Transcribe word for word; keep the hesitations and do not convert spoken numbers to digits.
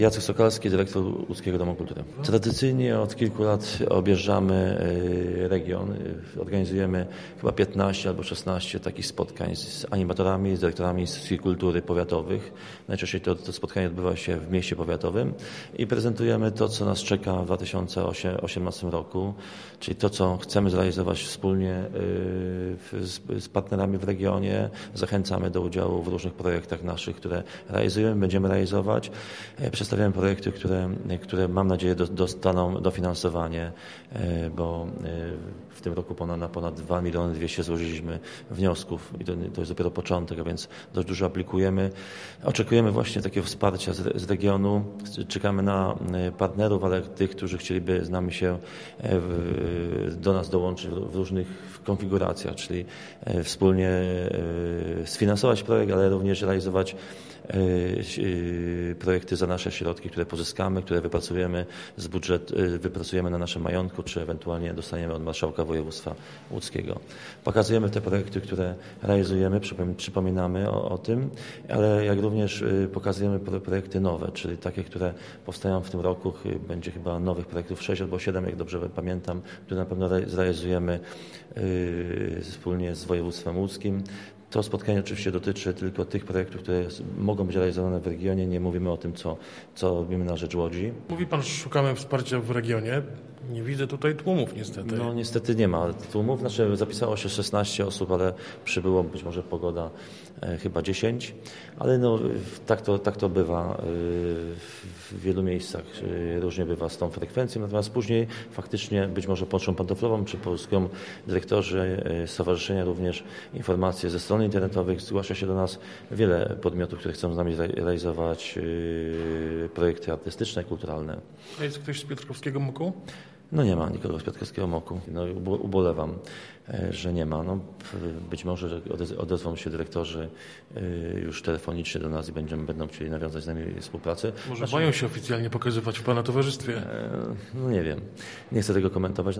Jacek Sokalski, dyrektor Łódzkiego Domu Kultury. Tradycyjnie od kilku lat objeżdżamy region. Organizujemy chyba piętnaście albo szesnaście takich spotkań z animatorami, z dyrektorami instytucji kultury powiatowych. Najczęściej to, to spotkanie odbywa się w mieście powiatowym i prezentujemy to, co nas czeka w dwa tysiące osiemnastym roku, czyli to, co chcemy zrealizować wspólnie z, z partnerami w regionie. Zachęcamy do udziału w różnych projektach naszych, które realizujemy, będziemy realizować. Przedstawiamy projekty, które, które mam nadzieję dostaną dofinansowanie, bo w tym roku ponad, na ponad dwa miliony dwieście złożyliśmy wniosków i to, to jest dopiero początek, a więc dość dużo aplikujemy. Oczekujemy właśnie takiego wsparcia z, z regionu. Czekamy na partnerów, ale tych, którzy chcieliby z nami się do nas dołączyć w różnych konfiguracjach, czyli wspólnie sfinansować projekt, ale również realizować projekty za nasze środki, które pozyskamy, które wypracujemy z budżetu, wypracujemy na naszym majątku, czy ewentualnie dostaniemy od marszałka województwa łódzkiego. Pokazujemy te projekty, które realizujemy, przypominamy o, o tym, ale jak również pokazujemy projekty nowe, czyli takie, które powstają w tym roku. Będzie chyba nowych projektów sześć albo siedem, jak dobrze pamiętam, które na pewno zrealizujemy wspólnie z województwem łódzkim. To spotkanie oczywiście dotyczy tylko tych projektów, które mogą być realizowane w regionie. Nie mówimy o tym, co, co robimy na rzecz Łodzi. Mówi pan, że szukamy wsparcia w regionie. Nie widzę tutaj tłumów niestety. No niestety nie ma tłumów. Znaczy zapisało się szesnaście osób, ale przybyło być może pogoda e, chyba dziesięć. Ale no tak to, tak to bywa e, w wielu miejscach. E, różnie bywa z tą frekwencją. Natomiast później faktycznie być może Pocztą Pantoflową czy Polską dyrektorzy e, stowarzyszenia również informacje ze stron internetowych. Zgłasza się do nas wiele podmiotów, które chcą z nami realizować e, projekty artystyczne, kulturalne. A jest ktoś z Piotrkowskiego M O K-u? No nie ma nikogo z Piotrkowskiego M O K-u. No, ubolewam, że nie ma. No, być może że odezwą się dyrektorzy już telefonicznie do nas i będziemy, będą chcieli nawiązać z nami współpracę. Może znaczy, boją się oficjalnie pokazywać w pana towarzystwie? No nie wiem. Nie chcę tego komentować.